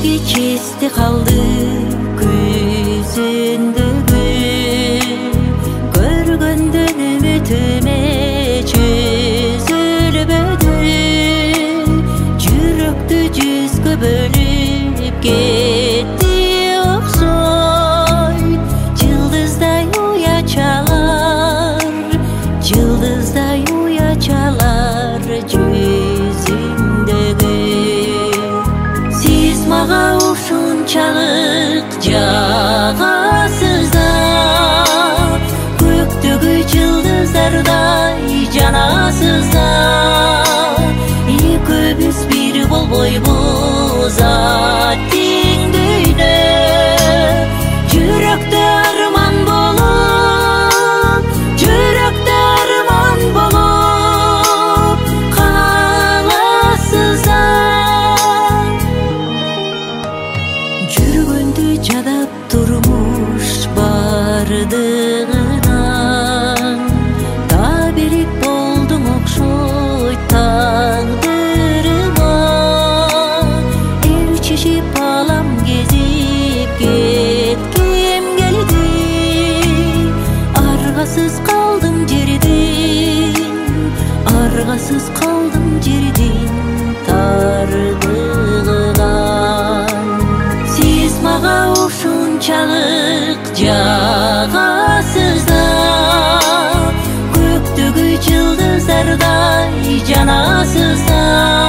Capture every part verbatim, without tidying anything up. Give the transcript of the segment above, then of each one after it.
кечести калды көзүндөгү көргөндөн үмүтүмө чөзүлбөдү жүрөктү жүзгө бөлүп кетти окшойт жылдыздай уячалар жылдыздай уячалар жүзүңдөгү сиз мага ушунчалык жагасыз да көктөгү жылдыздардай жанасыз да экөөбүз бир болбойбуз аттиң дүйнө жүрөктө арман болуп жүрөктө арман болуп каласыз да жүргөндү жадап турмуш бардыгынан табелик болдуң окшойт тагдырыма эл чечип алам кезип кетким келди аргасыз калдым жердин аргасыз калдым жердин тардыгынан сиз мага ушунчалык жагасыз да көктөгү жылдыздардай жанасыз да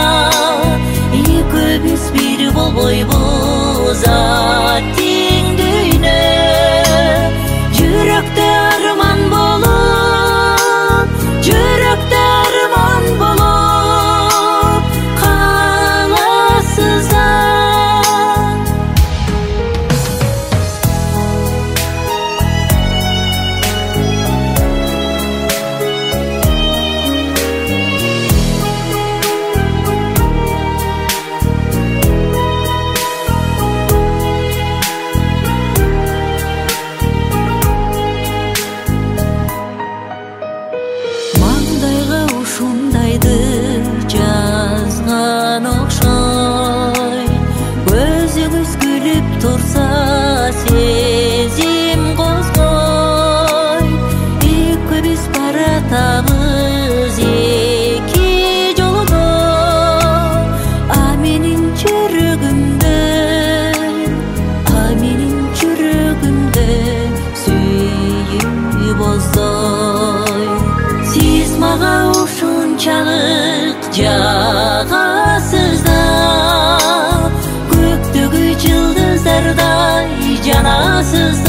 экөөбүз бир болбойбуз аттиң дүйнө жүрөктө арман болуп жүрөктө арман болуп каласыз да маңдайга ушундайды жазган окшойт көзүңүз күлүп турса сезим козгойт экөөбүз баратабыз эки жолдо а менин жүрөгүмдө а менин жүрөгүмдө сүйүү боздой сиз мага ушунчалык жагасыз да көктөгү жылдыздардай жанасыз да